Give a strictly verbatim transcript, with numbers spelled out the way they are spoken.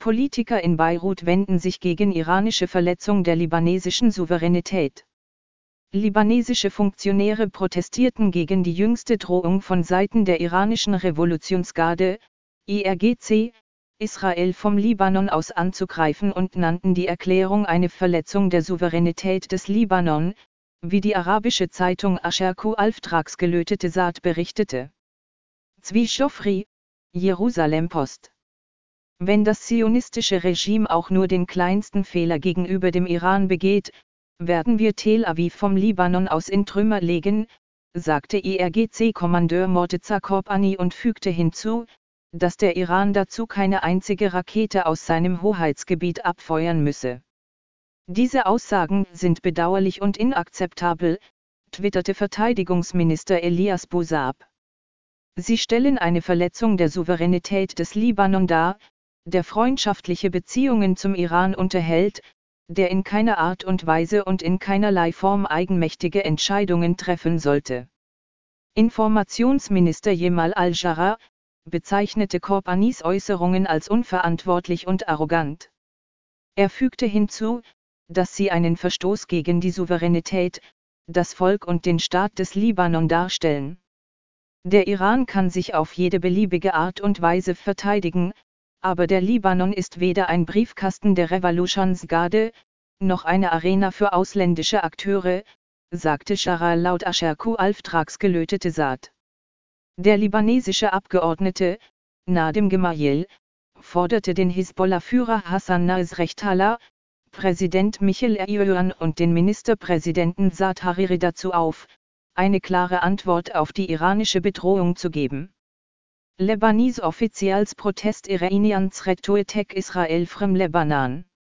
Politiker in Beirut wenden sich gegen iranische Verletzung der libanesischen Souveränität. Libanesische Funktionäre protestierten gegen die jüngste Drohung von Seiten der iranischen Revolutionsgarde, I R G C, Israel vom Libanon aus anzugreifen und nannten die Erklärung eine Verletzung der Souveränität des Libanon, wie die arabische Zeitung Asharqu al-Ftrax gelötete Saat berichtete. Zvi Shofri, Jerusalem Post. Wenn das zionistische Regime auch nur den kleinsten Fehler gegenüber dem Iran begeht, werden wir Tel Aviv vom Libanon aus in Trümmer legen, sagte I R G C-Kommandeur Morteza Kobani und fügte hinzu, dass der Iran dazu keine einzige Rakete aus seinem Hoheitsgebiet abfeuern müsse. Diese Aussagen sind bedauerlich und inakzeptabel, twitterte Verteidigungsminister Elias Bosab. Sie stellen eine Verletzung der Souveränität des Libanon dar, der freundschaftliche Beziehungen zum Iran unterhält, der in keiner Art und Weise und in keinerlei Form eigenmächtige Entscheidungen treffen sollte. Informationsminister Jemal al-Jarrah bezeichnete Kobanis Äußerungen als unverantwortlich und arrogant. Er fügte hinzu, dass sie einen Verstoß gegen die Souveränität, das Volk und den Staat des Libanon darstellen. Der Iran kann sich auf jede beliebige Art und Weise verteidigen, aber der Libanon ist weder ein Briefkasten der Revolutionsgarde, noch eine Arena für ausländische Akteure, sagte Jarrah laut Asharqu al-Ftrax gelötete Saat. Der libanesische Abgeordnete, Nadim Gemayel, forderte den Hisbollah-Führer Hassan Nasrallah, Präsident Michel Aoun und den Ministerpräsidenten Saad Hariri dazu auf, eine klare Antwort auf die iranische Bedrohung zu geben. Lebanese Offizials Protest Iranians Threat to attack Israel from Lebanon.